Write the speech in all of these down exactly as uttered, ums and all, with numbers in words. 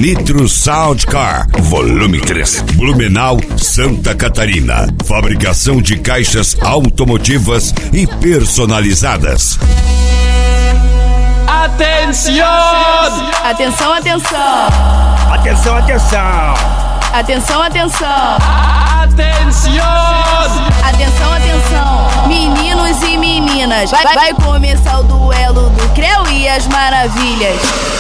Nitro Sound Car, volume três, Blumenau, Santa Catarina. Fabricação de caixas automotivas e personalizadas. Atenção! Atenção, atenção! Atenção, atenção! Atenção, atenção! Atenção! Atenção, atenção! Meninos e meninas, vai, vai começar o duelo do Creu e as Maravilhas.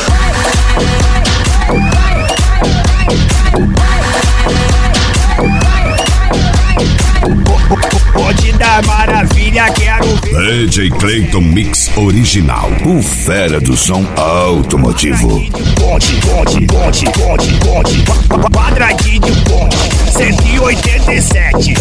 Pode dar maravilha, quero ver. D J Clayton Mix Original, o fera do som automotivo. Ponte, ponte, ponte, ponte, ponte, quadradinho de ponte, cento e oitenta e sete.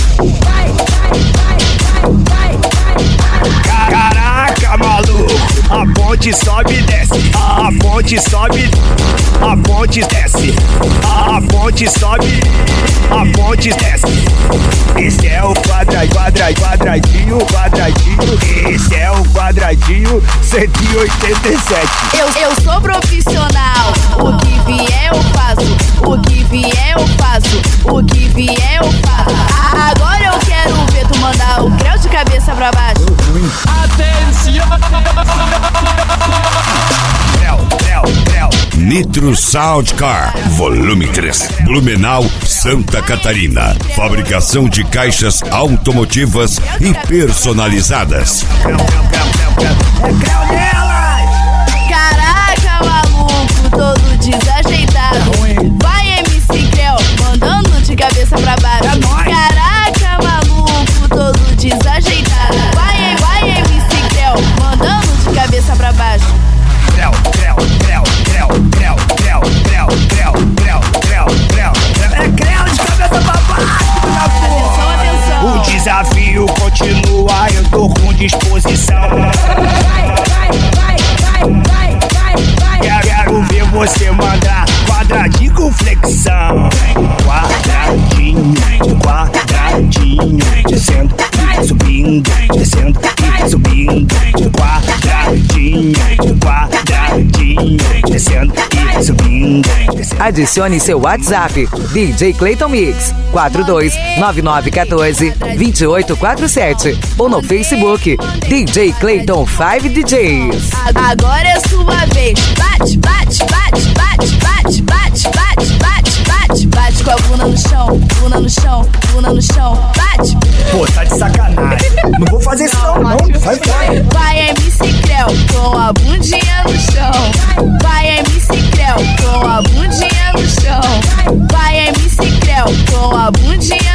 Caraca, maluco, a ponte sobe e desce, a ponte sobe, a ponte desce, a ponte sobe, a ponte desce. Esse é o quadra, quadra, quadradinho, quadradinho, esse é o quadradinho cento e oitenta e sete. Eu, eu sou profissional, o que vier eu faço, o que vier eu faço, o que vier eu faço. Agora eu quero ver tu mandar o Creu de cabeça pra baixo. Atenção! Creu, creu, creu. Nitro Sound Car, volume três, Blumenau, Santa Catarina. Fabricação de caixas automotivas e personalizadas. Creu, creu, creu, creu, creu. É creu nelas! Caraca, maluco, todo desajeitado. Vai M C Creu, mandando de cabeça pra baixo. É nóis. Caraca, maluco, todo desajeitado. Vai, vai M C Creu, mandando de cabeça pra baixo. Creu, creu, creu, creu, creu, creu, creu, creu, creu, creu, creu. É creu de cabeça pra baixo, na Atenção, porra. atenção. O desafio continua, eu tô com disposição. Quero ver você mandar quadradinho com flexão. Quadradinho, quadradinho, descendo e subindo, descendo e subindo. Quadradinho, quadradinho, descendo e subindo. Adicione seu WhatsApp, D J Clayton Mix, quatro dois nove nove um quatro dois oito quatro sete, ou no Facebook, D J Clayton cinco D Js. Agora é sua vez. Bate, bate, bate, bate, bate, bate, bate, bate, bate, bate com a bunda no chão, bunda no chão, bunda no chão. Bate. Pô, tá de sacanagem. Não vou fazer isso não, não. Vai, vai. Vai M C Creu com a bundinha no chão. Vai M C Creu com a bundinha no chão. Vai M C Creu com a bundinha